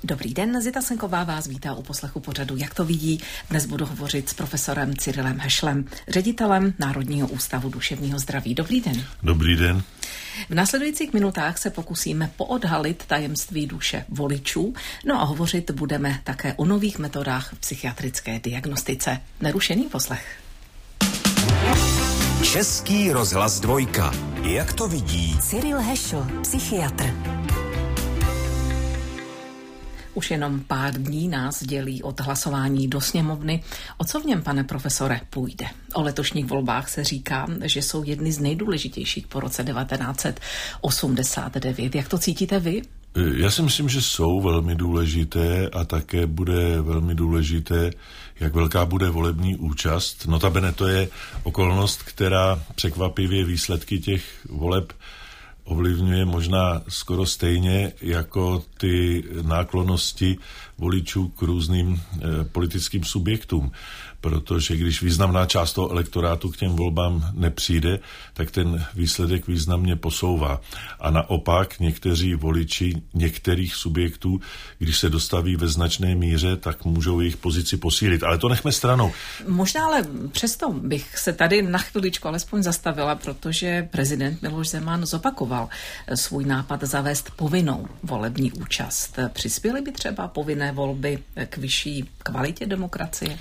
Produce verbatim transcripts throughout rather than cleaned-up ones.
Dobrý den, Zita Senková vás vítá u poslechu pořadu Jak to vidí. Dnes budu hovořit s profesorem Cyrilem Hešlem, ředitelem Národního ústavu duševního zdraví. Dobrý den. Dobrý den. V následujících minutách se pokusíme poodhalit tajemství duše voličů, no a hovořit budeme také o nových metodách v psychiatrické diagnostice. Nerušený poslech. Český rozhlas dvojka. Jak to vidí Cyril Hešl, psychiatr. Už jenom pár dní nás dělí od hlasování do sněmovny. O co v něm, pane profesore, půjde? O letošních volbách se říká, že jsou jedny z nejdůležitějších po roce devatenáct set osmdesát devět. Jak to cítíte vy? Já si myslím, že jsou velmi důležité a také bude velmi důležité, jak velká bude volební účast. Notabene to je okolnost, která překvapivě výsledky těch voleb ovlivňuje možná skoro stejně jako ty náklonnosti voličů k různým e, politickým subjektům. Protože když významná část toho elektorátu k těm volbám nepřijde, tak ten výsledek významně posouvá. A naopak někteří voliči některých subjektů, když se dostaví ve značné míře, tak můžou jejich pozici posílit. Ale to nechme stranou. Možná ale přesto bych se tady na chviličku alespoň zastavila, protože prezident Miloš Zeman zopakoval svůj nápad zavést povinnou volební účast. Přispěly by třeba povinné volby k vyšší kvalitě demokracie?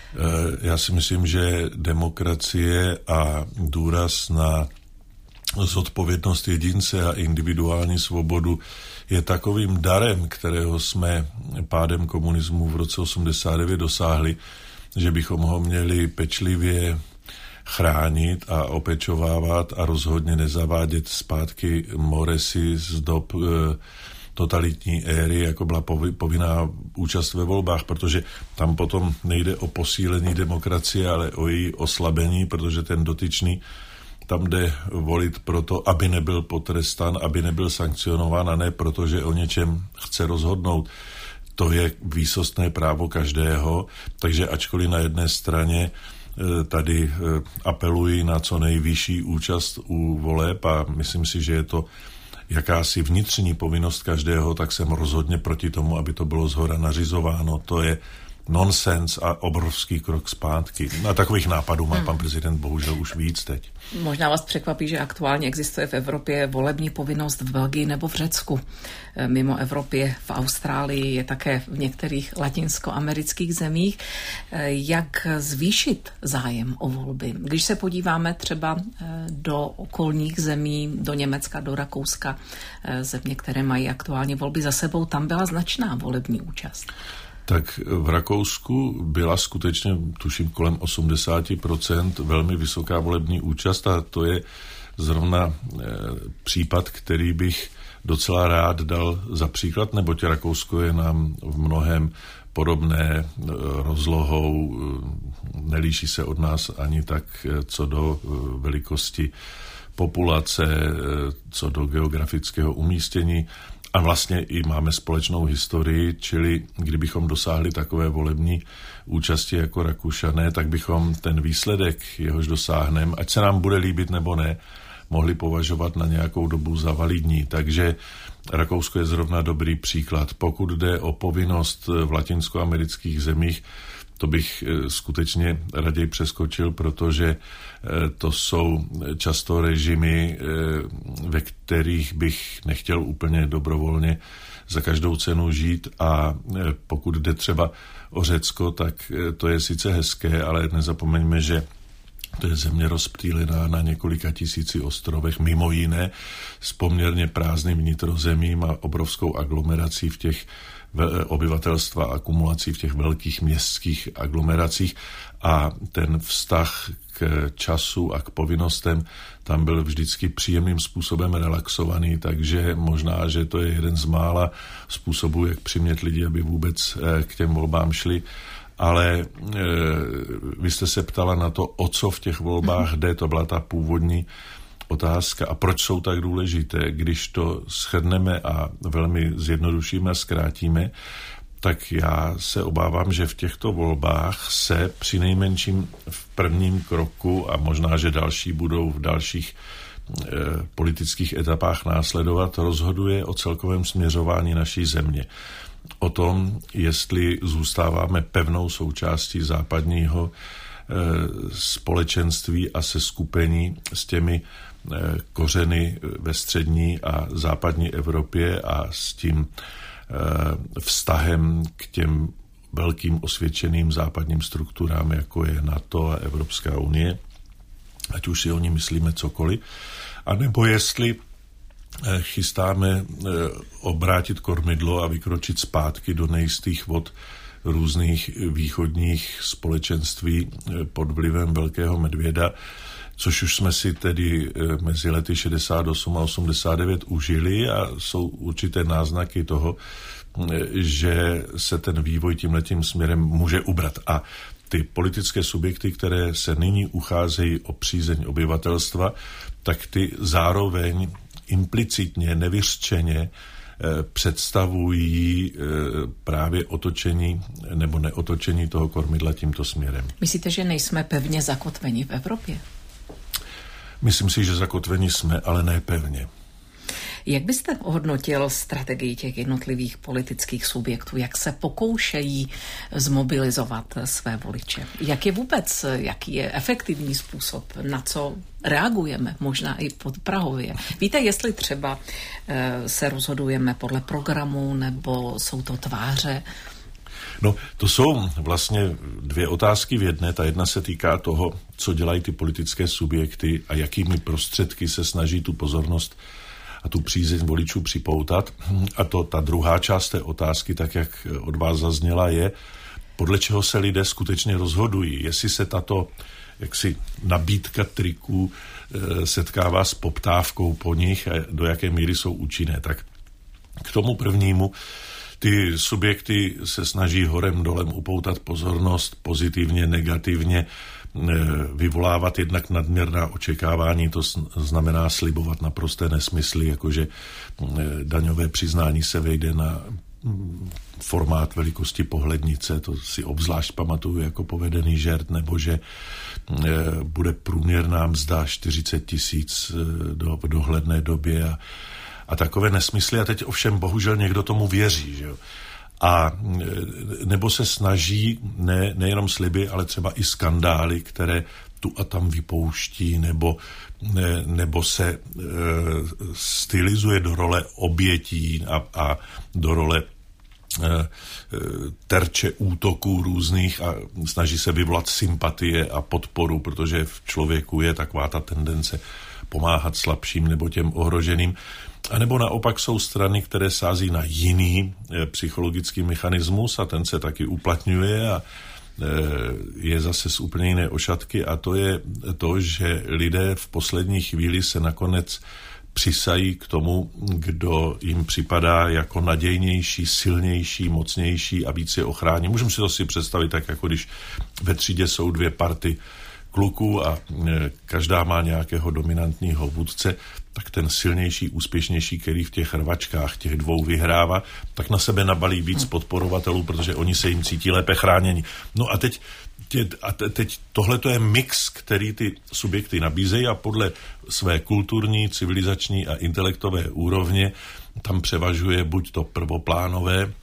Já si myslím, že demokracie a důraz na zodpovědnost jedince a individuální svobodu je takovým darem, kterého jsme pádem komunismu v roce osmdesát devět dosáhli, že bychom ho měli pečlivě chránit a opečovávat a rozhodně nezavádět zpátky moresy z dob totalitní éry, jako byla povinná účast ve volbách, protože tam potom nejde o posílení demokracie, ale o její oslabení, protože ten dotyčný tam jde volit proto, aby nebyl potrestán, aby nebyl sankcionován, a ne protože o něčem chce rozhodnout. To je výsostné právo každého, takže ačkoliv na jedné straně tady apeluji na co nejvyšší účast u voleb a myslím si, že je to jakási vnitřní povinnost každého, tak jsem rozhodně proti tomu, aby to bylo zhora nařizováno. To je nonsens a obrovský krok zpátky. A takových nápadů má hmm. pan prezident bohužel už víc teď. Možná vás překvapí, že aktuálně existuje v Evropě volební povinnost v Belgii nebo v Řecku. Mimo Evropě v Austrálii je také v některých latinskoamerických zemích. Jak zvýšit zájem o volby? Když se podíváme třeba do okolních zemí, do Německa, do Rakouska, země, které mají aktuálně volby za sebou, tam byla značná volební účast. Tak v Rakousku byla skutečně, tuším, kolem osmdesát procent velmi vysoká volební účast a to je zrovna e, případ, který bych docela rád dal za příklad, neboť Rakousko je nám v mnohem podobné e, rozlohou, e, nelíší se od nás ani tak e, co do e, velikosti populace, e, co do geografického umístění. A vlastně i máme společnou historii, čili kdybychom dosáhli takové volební účasti jako Rakušané, tak bychom ten výsledek, jehož dosáhneme, ať se nám bude líbit nebo ne, mohli považovat na nějakou dobu za validní. Takže Rakousko je zrovna dobrý příklad. Pokud jde o povinnost v latinskoamerických zemích, to bych skutečně raději přeskočil, protože to jsou často režimy, ve kterých bych nechtěl úplně dobrovolně za každou cenu žít, a pokud jde třeba o Řecko, tak to je sice hezké, ale nezapomeňme, že to je země rozptýlená na několika tisíci ostrovech, mimo jiné s poměrně prázdným vnitrozemím a obrovskou aglomerací v těch obyvatelstva, akumulací v těch velkých městských aglomeracích, a ten vztah k času a k povinnostem tam byl vždycky příjemným způsobem relaxovaný, takže možná, že to je jeden z mála způsobů, jak přimět lidi, aby vůbec k těm volbám šli. Ale e, vy jste se ptala na to, o co v těch volbách jde, to byla ta původní otázka a proč jsou tak důležité. Když to shrneme a velmi zjednodušíme a zkrátíme, tak já se obávám, že v těchto volbách se přinejmenším v prvním kroku, a možná, že další budou v dalších e, politických etapách následovat, rozhoduje o celkovém směřování naší země. o tom, jestli zůstáváme pevnou součástí západního společenství a seskupení s těmi kořeny ve střední a západní Evropě a s tím vztahem k těm velkým osvědčeným západním strukturám, jako je NATO a Evropská unie, ať už si o ní myslíme cokoliv, anebo jestli chystáme obrátit kormidlo a vykročit zpátky do nejistých vod různých východních společenství pod vlivem velkého medvěda, což už jsme si tedy mezi lety šedesát osm a osmdesát devět užili a jsou určité náznaky toho, že se ten vývoj tímhletím směrem může ubrat. A ty politické subjekty, které se nyní ucházejí o přízeň obyvatelstva, tak ty zároveň implicitně, nevyřčeně představují právě otočení nebo neotočení toho kormidla tímto směrem. Myslíte, že nejsme pevně zakotveni v Evropě? Myslím si, že zakotveni jsme, ale ne pevně. Jak byste ohodnotil strategii těch jednotlivých politických subjektů? Jak se pokoušejí zmobilizovat své voliče? Jak je vůbec, jaký je efektivní způsob, na co reagujeme, možná i pod Prahově? Víte, jestli třeba se rozhodujeme podle programu, nebo jsou to tváře? No, to jsou vlastně dvě otázky v jedné. Ta jedna se týká toho, co dělají ty politické subjekty a jakými prostředky se snaží tu pozornost a tu přízeň voličů připoutat. A to ta druhá část té otázky, tak jak od vás zazněla, je, podle čeho se lidé skutečně rozhodují. Jestli se tato jaksi nabídka triků e, setkává s poptávkou po nich a do jaké míry jsou účinné. Tak k tomu prvnímu ty subjekty se snaží horem dolem upoutat pozornost pozitivně, negativně, vyvolávat jednak nadměrná očekávání, to znamená slibovat naprosté nesmysly, jakože daňové přiznání se vejde na formát velikosti pohlednice, to si obzvlášť pamatuju jako povedený žert, nebo že bude průměrná mzda čtyřicet tisíc do, v dohledné době a, a takové nesmysly. A teď ovšem bohužel někdo tomu věří, že jo. A nebo se snaží ne, nejenom sliby, ale třeba i skandály, které tu a tam vypouští, nebo, ne, nebo se e, stylizuje do role obětí a, a do role e, terče útoků různých a snaží se vyvolat sympatie a podporu, protože v člověku je taková ta tendence pomáhat slabším nebo těm ohroženým. A nebo naopak jsou strany, které sází na jiný e, psychologický mechanismus a ten se taky uplatňuje a e, je zase z úplně jiné ošatky a to je to, že lidé v poslední chvíli se nakonec přisají k tomu, kdo jim připadá jako nadějnější, silnější, mocnější a víc je ochrání. Můžeme si to si představit tak, jako když ve třídě jsou dvě party kluků a e, každá má nějakého dominantního vůdce, tak ten silnější, úspěšnější, který v těch rvačkách těch dvou vyhrává, tak na sebe nabalí víc podporovatelů, protože oni se jim cítí lépe chráněni. No a teď, a teď tohle to je mix, který ty subjekty nabízejí a podle své kulturní, civilizační a intelektové úrovně tam převažuje buď to prvoplánové,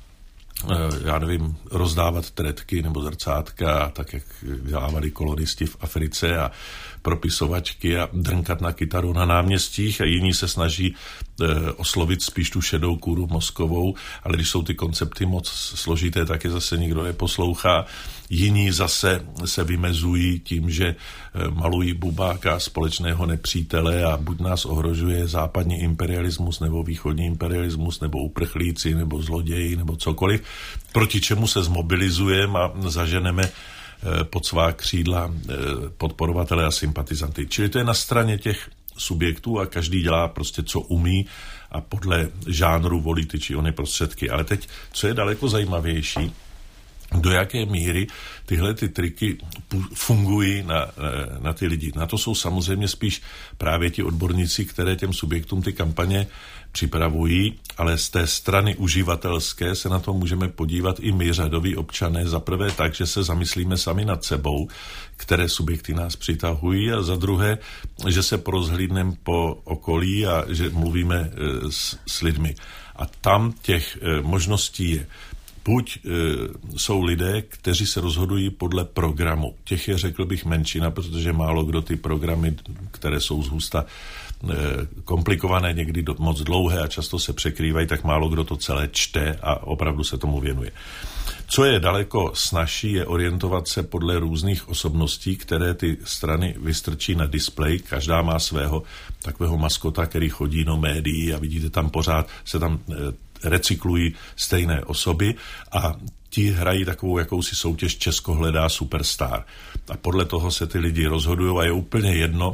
já nevím, rozdávat tretky nebo zrcátka, tak jak dělávali kolonisti v Africe a propisovačky a drnkat na kytaru na náměstích a jiní se snaží eh, oslovit spíš tu šedou kůru mozkovou, ale když jsou ty koncepty moc složité, tak je zase nikdo neposlouchá. Jiní zase se vymezují tím, že eh, malují bubáka společného nepřítele a buď nás ohrožuje západní imperialismus nebo východní imperialismus nebo uprchlíci nebo zloději nebo cokoliv, proti čemu se zmobilizujeme a zaženeme pod svá křídla podporovatele a sympatizanty. Čili to je na straně těch subjektů a každý dělá prostě, co umí a podle žánru volí ty či ony prostředky. Ale teď, co je daleko zajímavější, do jaké míry tyhle ty triky fungují na, na ty lidi. Na to jsou samozřejmě spíš právě ti odborníci, které těm subjektům ty kampaně připravují, ale z té strany uživatelské se na to můžeme podívat i my, řadoví občané, za prvé tak, že se zamyslíme sami nad sebou, které subjekty nás přitahují, a za druhé, že se porozhlídneme po okolí a že mluvíme s, s lidmi. A tam těch možností je. Buď e, jsou lidé, kteří se rozhodují podle programu. Těch je, řekl bych, menšina, protože málo kdo ty programy, které jsou zhusta e, komplikované, někdy do, moc dlouhé a často se překrývají, tak málo kdo to celé čte a opravdu se tomu věnuje. Co je daleko snazší, je orientovat se podle různých osobností, které ty strany vystrčí na displej. Každá má svého takového maskota, který chodí do médií a vidíte tam pořád, se tam e, recyklují stejné osoby a ti hrají takovou jakousi soutěž Česko hledá superstar. A podle toho se ty lidi rozhodují a je úplně jedno,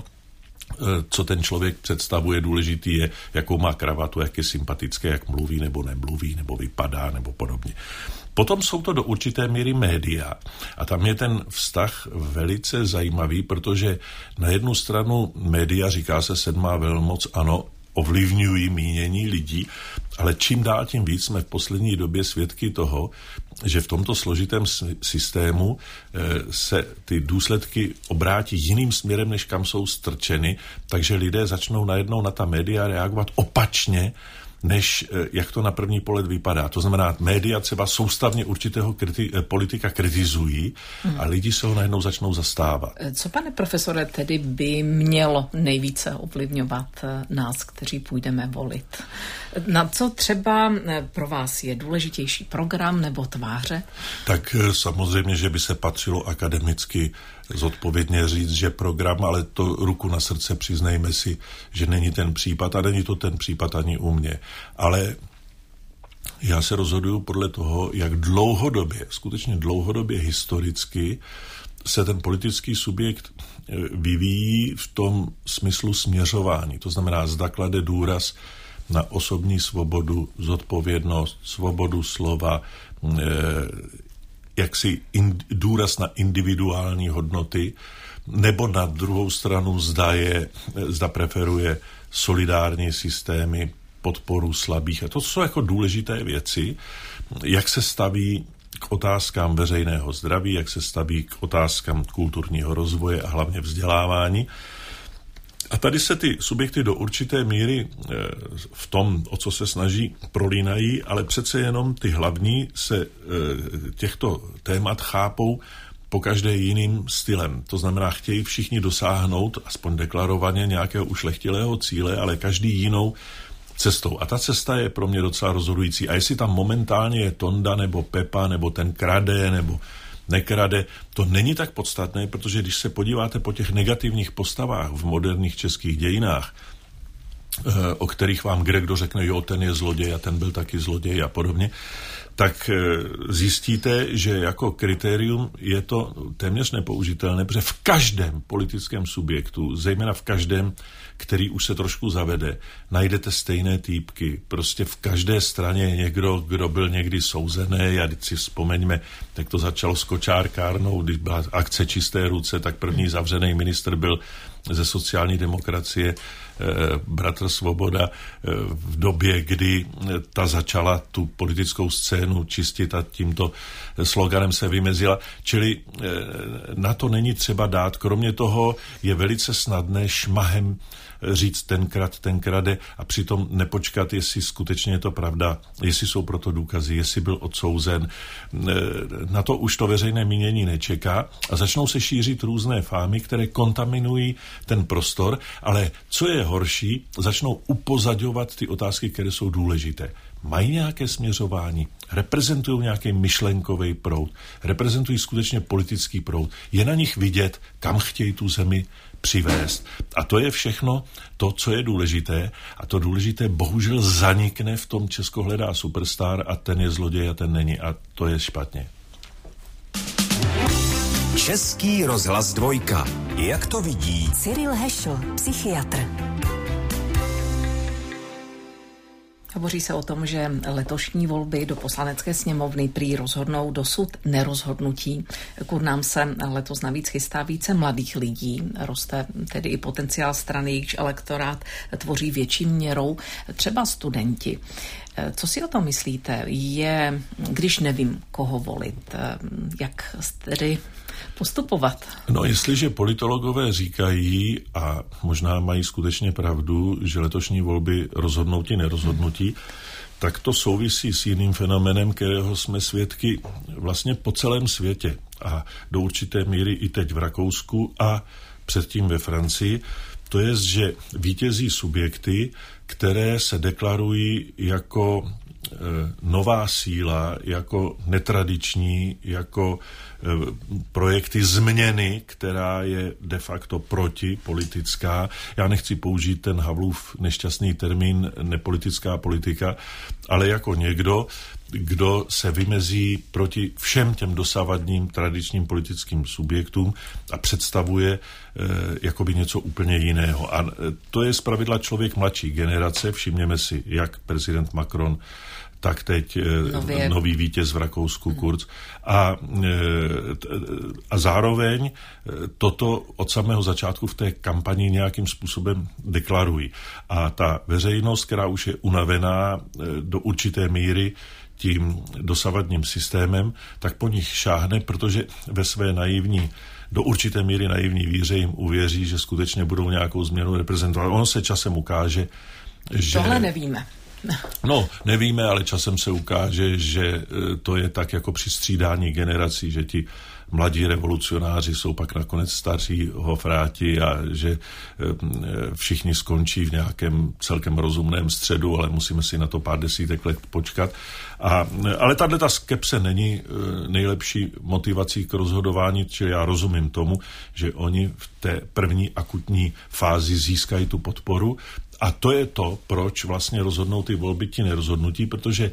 co ten člověk představuje. Důležitý je, jakou má kravatu, jak je sympatické, jak mluví nebo nemluví, nebo vypadá, nebo podobně. Potom jsou to do určité míry média. A tam je ten vztah velice zajímavý, protože na jednu stranu média, říká se sedmá velmoc, ano, ovlivňují mínění lidí, ale čím dál tím víc jsme v poslední době svědky toho, že v tomto složitém systému se ty důsledky obrátí jiným směrem, než kam jsou strčeny, takže lidé začnou najednou na ta média reagovat opačně, než jak to na první pohled vypadá. To znamená, média třeba soustavně určitého kriti- politika kritizují hmm. a lidi se ho najednou začnou zastávat. Co, pane profesore, tedy by mělo nejvíce ovlivňovat nás, kteří půjdeme volit? Na co třeba pro vás je důležitější, program nebo tváře? Tak samozřejmě, že by se patřilo akademicky zodpovědně říct, že program, ale to ruku na srdce přiznejme si, že není ten případ a není to ten případ ani u mě. Ale já se rozhoduju podle toho, jak dlouhodobě, skutečně dlouhodobě historicky se ten politický subjekt vyvíjí v tom smyslu směřování. To znamená, zda klade důraz na osobní svobodu, zodpovědnost, svobodu slova, jaksi in, důraz na individuální hodnoty, nebo na druhou stranu zda, je, zda preferuje solidární systémy, podporu slabých. A to jsou jako důležité věci, jak se staví k otázkám veřejného zdraví, jak se staví k otázkám kulturního rozvoje a hlavně vzdělávání. A tady se ty subjekty do určité míry v tom, o co se snaží, prolínají, ale přece jenom ty hlavní se těchto témat chápou po každé jiným stylem. To znamená, chtějí všichni dosáhnout, aspoň deklarovaně, nějakého ušlechtilého cíle, ale každý jinou cestou. A ta cesta je pro mě docela rozhodující. A jestli tam momentálně je Tonda, nebo Pepa, nebo ten krade, nebo nekrade, to není tak podstatné, protože když se podíváte po těch negativních postavách v moderních českých dějinách, o kterých vám kdekdo řekne, jo, ten je zloděj a ten byl taky zloděj a podobně, tak zjistíte, že jako kritérium je to téměř nepoužitelné, protože v každém politickém subjektu, zejména v každém, který už se trošku zavede, najdete stejné týpky. Prostě v každé straně je někdo, kdo byl někdy souzený, a když si vzpomeňme, tak to začalo s kočárkárnou, když byla akce Čisté ruce, tak první zavřený ministr byl ze sociální demokracie, bratr Svoboda, v době, kdy ta začala tu politickou scénu čistit a tímto sloganem se vymezila. Čili na to není třeba dát. Kromě toho je velice snadné šmahem říct tenkrát, ten krade a přitom nepočkat, jestli skutečně je to pravda, jestli jsou proto důkazy, jestli byl odsouzen. Na to už to veřejné mínění nečeká a začnou se šířit různé fámy, které kontaminují ten prostor, ale co je horší, začnou upozaďovat ty otázky, které jsou důležité. Mají nějaké směřování, reprezentují nějaký myšlenkový proud, reprezentují skutečně politický proud. Je na nich vidět, kam chtějí tu zemi přivést. A to je všechno to, co je důležité. A to důležité bohužel zanikne v tom Česko hledá superstar a ten je zloděj a ten není. A to je špatně. Český rozhlas dvojka. Jak to vidí Cyril Hešl, psychiatr. Hovoří se o tom, že letošní volby do poslanecké sněmovny prý rozhodnou dosud nerozhodnutí. K urnám se letos navíc chystá více mladých lidí. Roste tedy i potenciál strany, jejichž elektorát tvoří větší měrou třeba studenti. Co si o tom myslíte? Je, když nevím, koho volit, jak tedy postupovat? No, jestliže politologové říkají, a možná mají skutečně pravdu, že letošní volby rozhodnutí, nerozhodnutí, tak to souvisí s jiným fenomenem, kterého jsme svědky vlastně po celém světě a do určité míry i teď v Rakousku a předtím ve Francii. To je, že vítězí subjekty, které se deklarují jako e, nová síla, jako netradiční, jako e, projekty změny, která je de facto protipolitická. Já nechci použít ten Havlův nešťastný termín nepolitická politika, ale jako někdo, kdo se vymezí proti všem těm dosavadním tradičním politickým subjektům a představuje e, jakoby něco úplně jiného. A e, to je zpravidla člověk mladší generace, všimněme si, jak prezident Macron, tak teď e, nový vítěz v Rakousku, Kurz. A, e, a zároveň e, toto od samého začátku v té kampani nějakým způsobem deklarují. A ta veřejnost, která už je unavená e, do určité míry tím dosavadním systémem, tak po nich šáhne, protože ve své naivní, do určité míry naivní víře jim uvěří, že skutečně budou nějakou změnu reprezentovat. Ono se časem ukáže, že... Tohle nevíme. No, nevíme, ale časem se ukáže, že to je tak jako při střídání generací, že ti mladí revolucionáři jsou pak nakonec staří hofráti a že všichni skončí v nějakém celkem rozumném středu, ale musíme si na to pár desítek let počkat. A, ale tato skepse není nejlepší motivací k rozhodování, čili já rozumím tomu, že oni v té první akutní fázi získají tu podporu. A to je to, proč vlastně rozhodnou ty volby ti nerozhodnutí, protože e,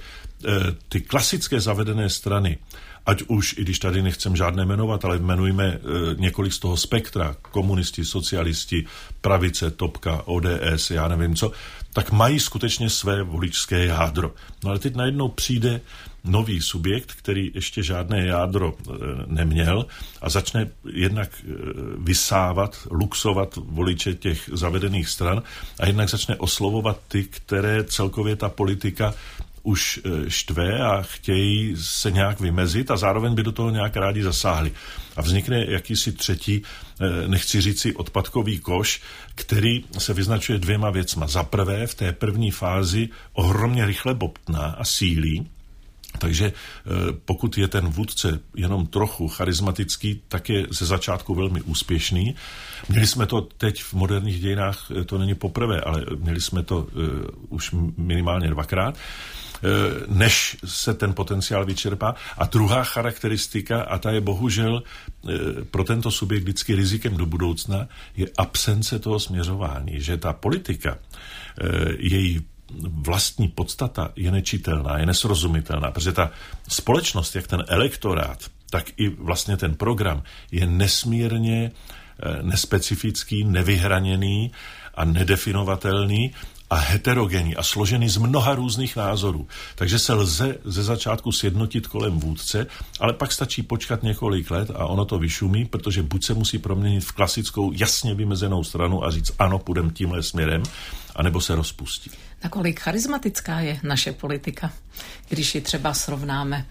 ty klasické zavedené strany, ať už, i když tady nechcem žádné jmenovat, ale jmenujme e, několik z toho spektra, komunisti, socialisti, pravice, topka, O D S, já nevím co, tak mají skutečně své voličské jádro. No ale teď najednou přijde nový subjekt, který ještě žádné jádro e, neměl a začne jednak e, vysávat, luxovat voliče těch zavedených stran a jednak začne oslovovat ty, které celkově ta politika už e, štve a chtějí se nějak vymezit a zároveň by do toho nějak rádi zasáhli. A vznikne jakýsi třetí, e, nechci říci odpadkový koš, který se vyznačuje dvěma věcma. Za prvé, v té první fázi ohromně rychle bobtná a sílí. Takže pokud je ten vůdce jenom trochu charismatický, tak je ze začátku velmi úspěšný. Měli jsme to teď v moderních dějinách, to není poprvé, ale měli jsme to uh, už minimálně dvakrát, uh, než se ten potenciál vyčerpá. A druhá charakteristika, a ta je bohužel uh, pro tento subjekt vždycky rizikem do budoucna, je absence toho směřování, že ta politika, uh, její vlastní podstata je nečitelná, je nesrozumitelná, protože ta společnost, jak ten elektorát, tak i vlastně ten program je nesmírně nespecifický, nevyhraněný a nedefinovatelný a heterogenní a složený z mnoha různých názorů. Takže se lze ze začátku sjednotit kolem vůdce, ale pak stačí počkat několik let a ono to vyšumí, protože buď se musí proměnit v klasickou jasně vymezenou stranu a říct ano, půjdem tímhle směrem, anebo se rozpustí. Nakolik charismatická je naše politika, když ji třeba srovnáme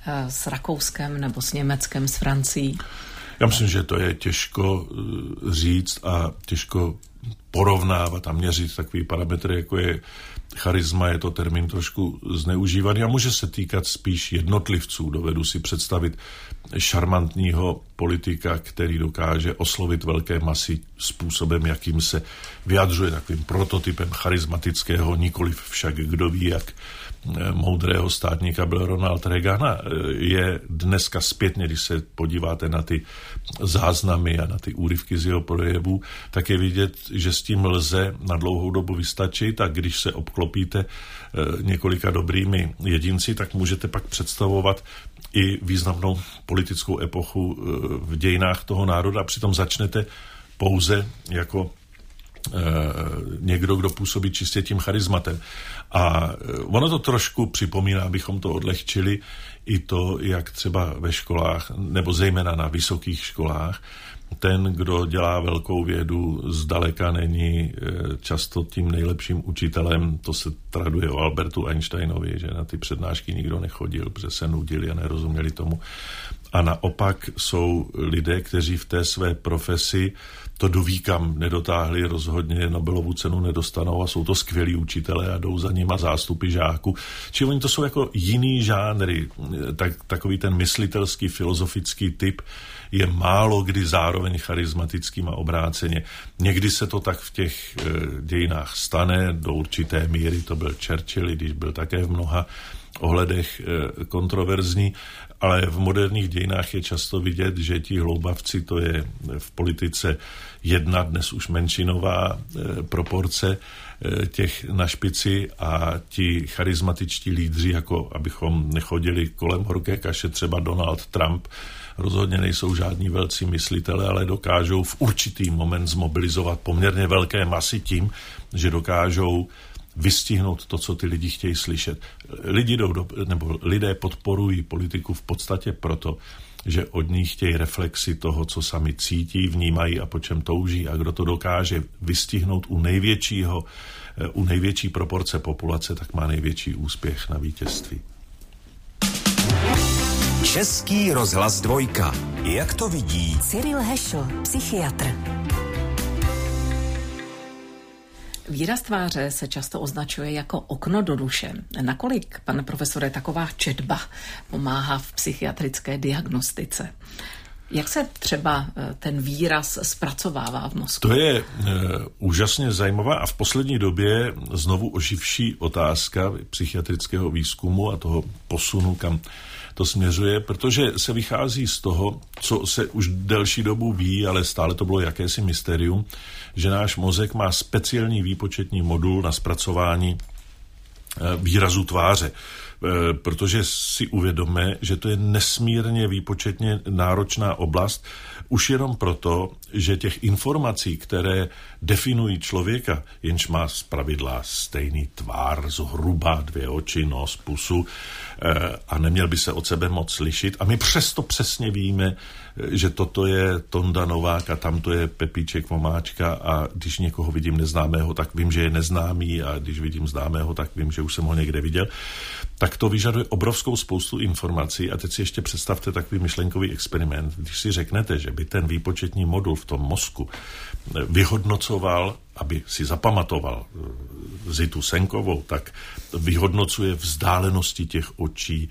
s Rakouskem nebo s Německem, s Francií? Já myslím, že to je těžko říct a těžko porovnávat a měřit takový parametry, jako je charisma, je to termín trošku zneužívaný a může se týkat spíš jednotlivců. Dovedu si představit šarmantního politika, který dokáže oslovit velké masy způsobem, jakým se vyjadřuje, takovým prototypem charismatického, nikoliv však kdo ví, jak moudrého státníka byl Ronald Reagan. Je dneska zpětně, když se podíváte na ty záznamy a na ty úryvky z jeho projevů, tak je vidět, že s tím lze na dlouhou dobu vystačit a když se obklopíte několika dobrými jedinci, tak můžete pak představovat i významnou politickou epochu v dějinách toho národa a přitom začnete pouze jako někdo, kdo působí čistě tím charizmatem. A ono to trošku připomíná, abychom to odlehčili, i to, jak třeba ve školách, nebo zejména na vysokých školách, ten, kdo dělá velkou vědu, zdaleka není často tím nejlepším učitelem. To se traduje o Albertu Einsteinovi, že na ty přednášky nikdo nechodil, protože se nudili a nerozuměli tomu. A naopak jsou lidé, kteří v té své profesi to do výkam nedotáhli, rozhodně Nobelovu cenu nedostanou a jsou to skvělí učitelé a jdou za nima zástupy žáků. Čili oni to jsou jako jiný žánry, tak, takový ten myslitelský, filozofický typ je málo kdy zároveň charismatickým a obráceně. Někdy se to tak v těch e, dějinách stane, do určité míry to byl Churchill, když byl také v mnoha ohledech e, kontroverzní, ale v moderních dějinách je často vidět, že ti hloubavci, to je v politice jedna dnes už menšinová e, proporce e, těch na špici a ti charismatičtí lídři, jako abychom nechodili kolem horké kaše, třeba Donald Trump, rozhodně nejsou žádní velcí myslitele, ale dokážou v určitý moment zmobilizovat poměrně velké masy tím, že dokážou vystihnout to, co ty lidi chtějí slyšet. Lidi do, nebo lidé podporují politiku v podstatě proto, že od ní chtějí reflexi toho, co sami cítí, vnímají a po čem touží. A kdo to dokáže vystihnout u největšího, u největší proporce populace, tak má největší úspěch na vítězství. Český rozhlas dvojka. Jak to vidí Cyril Hešl, psychiatr. Výraz tváře se často označuje jako okno do duše. Nakolik, pane profesore, taková četba pomáhá v psychiatrické diagnostice? Jak se třeba ten výraz zpracovává v mozku? To je e, úžasně zajímavá a v poslední době znovu oživší otázka psychiatrického výzkumu a toho posunu, kam to směřuje, protože se vychází z toho, co se už delší dobu ví, ale stále to bylo jakési mystérium, že náš mozek má speciální výpočetní modul na zpracování výrazu tváře. Protože si uvědomme, že to je nesmírně výpočetně náročná oblast, už jenom proto, že těch informací, které definují člověka, jenž má zpravidla stejný tvár, zhruba dvě oči, nos, pusu a neměl by se od sebe moc lišit. A my přesto přesně víme, že toto je Tonda Novák a tamto je Pepíček Vomáčka a když někoho vidím neznámého, tak vím, že je neznámý a když vidím známého, tak vím, že už jsem ho někde viděl. Tak to vyžaduje obrovskou spoustu informací a teď si ještě představte takový myšlenkový experiment. Když si řeknete, že by ten výpočetní modul v tom mozku vyhodnocoval, aby si zapamatoval Zitu Senkovou, tak vyhodnocuje vzdálenosti těch očí,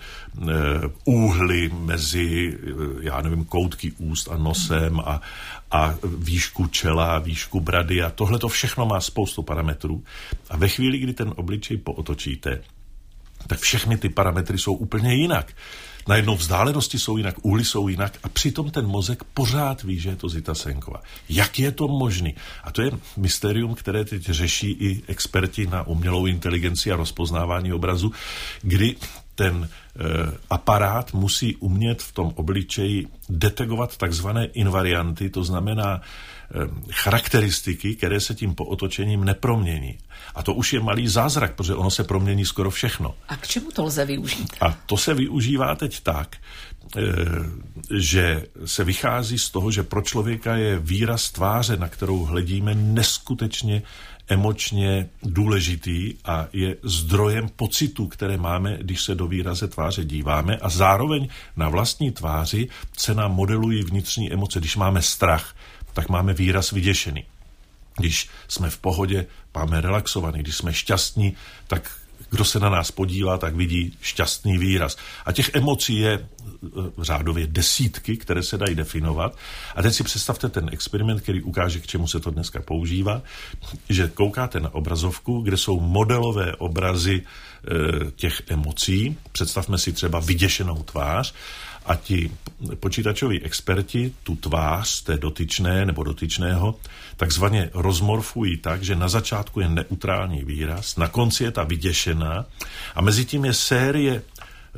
úhly mezi, já nevím, koutky úst a nosem a, a výšku čela, výšku brady a tohle to všechno má spoustu parametrů. A ve chvíli, kdy ten obličej pootočíte, tak všechny ty parametry jsou úplně jinak. Najednou vzdálenosti jsou jinak, úhly jsou jinak a přitom ten mozek pořád ví, že je to Zita Senková. Jak je to možný? A to je mystérium, které teď řeší i experti na umělou inteligenci a rozpoznávání obrazu, kdy ten e, aparát musí umět v tom obličeji detekovat takzvané invarianty, to znamená e, charakteristiky, které se tím pootočením nepromění. A to už je malý zázrak, protože ono se promění skoro všechno. A k čemu to lze využít? A to se využívá teď tak, e, že se vychází z toho, že pro člověka je výraz tváře, na kterou hledíme, neskutečně emočně důležitý a je zdrojem pocitů, které máme, když se do výraze tváře díváme a zároveň na vlastní tváři se nám modelují vnitřní emoce. Když máme strach, tak máme výraz vyděšený. Když jsme v pohodě, máme relaxovaný. Když jsme šťastní, tak kdo se na nás podívá, tak vidí šťastný výraz. A těch emocí je řádově desítky, které se dají definovat. A teď si představte ten experiment, který ukáže, k čemu se to dneska používá, že koukáte na obrazovku, kde jsou modelové obrazy e, těch emocí. Představme si třeba vyděšenou tvář a ti počítačoví experti tu tvář té dotyčné nebo dotyčného takzvaně rozmorfují tak, že na začátku je neutrální výraz, na konci je ta vyděšená a mezi tím je série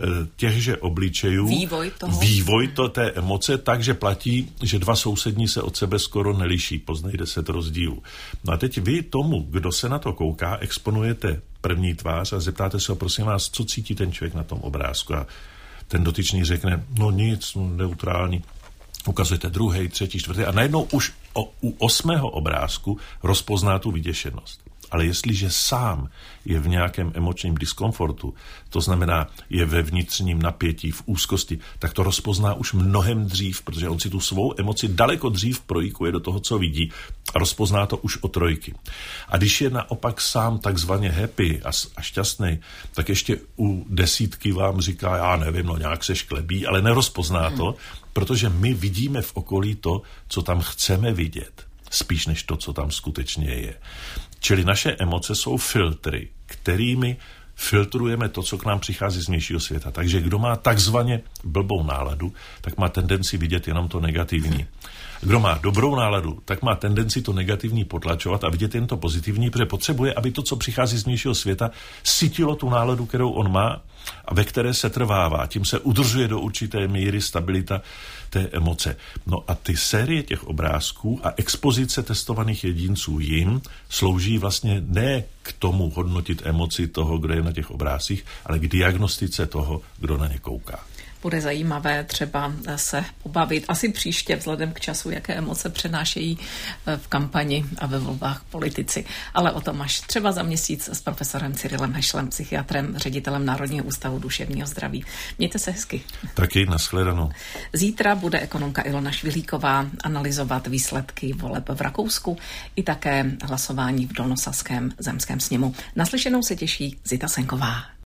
těchže obličejů vývoj, toho. vývoj to, té emoce, takže platí, že dva sousední se od sebe skoro neliší, poznají deset rozdílů. No a teď vy tomu, kdo se na to kouká, exponujete první tvář a zeptáte se ho, prosím vás, co cítí ten člověk na tom obrázku. A ten dotyčný řekne, no nic, no, neutrální. Ukazujete druhý, třetí, čtvrtý a najednou už o, u osmého obrázku rozpozná tu vyděšenost. Ale jestliže sám je v nějakém emočním diskomfortu, to znamená, je ve vnitřním napětí, v úzkosti, tak to rozpozná už mnohem dřív, protože on si tu svou emoci daleko dřív projíkuje do toho, co vidí a rozpozná to už o trojky. A když je naopak sám takzvaně happy a, a šťastný, tak ještě u desítky vám říká, já nevím, no nějak se šklebí, ale nerozpozná to, protože my vidíme v okolí to, co tam chceme vidět, spíš než to, co tam skutečně je. Čili naše emoce jsou filtry, kterými filtrujeme to, co k nám přichází z vnějšího světa. Takže kdo má takzvaně blbou náladu, tak má tendenci vidět jenom to negativní. Kdo má dobrou náladu, tak má tendenci to negativní potlačovat a vidět jen to pozitivní, protože potřebuje, aby to, co přichází z vnějšího světa, sytilo tu náladu, kterou on má a ve které se trvává. Tím se udržuje do určité míry stabilita té emoce. No a ty série těch obrázků a expozice testovaných jedinců jim slouží vlastně ne k tomu hodnotit emoci toho, kdo je na těch obrázcích, ale k diagnostice toho, kdo na ně kouká. Bude zajímavé třeba se pobavit asi příště vzhledem k času, jaké emoce přenášejí v kampani a ve volbách politici. Ale o tom až třeba za měsíc s profesorem Cyrilem Hešlem, psychiatrem, ředitelem Národního ústavu duševního zdraví. Mějte se hezky. Taky, nashledanou. Zítra bude ekonomka Ilona Švilíková analyzovat výsledky voleb v Rakousku i také hlasování v Dolnosaském zemském sněmu. Naslyšenou se těší Zita Senková.